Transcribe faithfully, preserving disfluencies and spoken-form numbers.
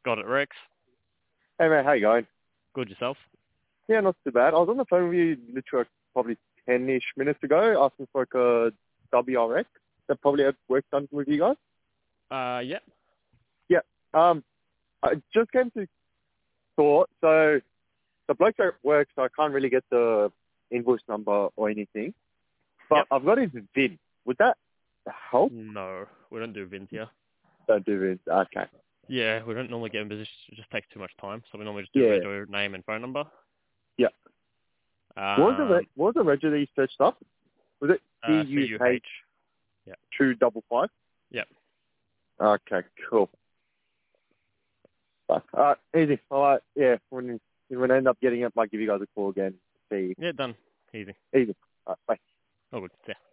Got it, Rex. Hey mate, how you going? Good yourself? Yeah, not too bad. I was on the phone with you literally probably ten-ish minutes ago asking for like a W R X that probably had work done with you guys. Uh, yeah. Yeah. Um, I just came to thought, so the bloke that works, so I can't really get the invoice number or anything, but Yep. I've got his V I N. Would that help? No, we don't do V I Ns here. Don't do V I N. Okay. Yeah, we don't normally get in position. It just takes too much time, so we normally just do Yeah. regular name and phone number. Yeah. What was the, Um, re- what was the reg that he searched up? Was it uh, C C U U H H. Yeah. two double five? Yep. Okay, cool. Alright, easy. Alright, yeah, when, when I end up getting it, I might give you guys a call again. See. Yeah, done. Easy. Easy. Alright, bye. Oh, good. Yeah.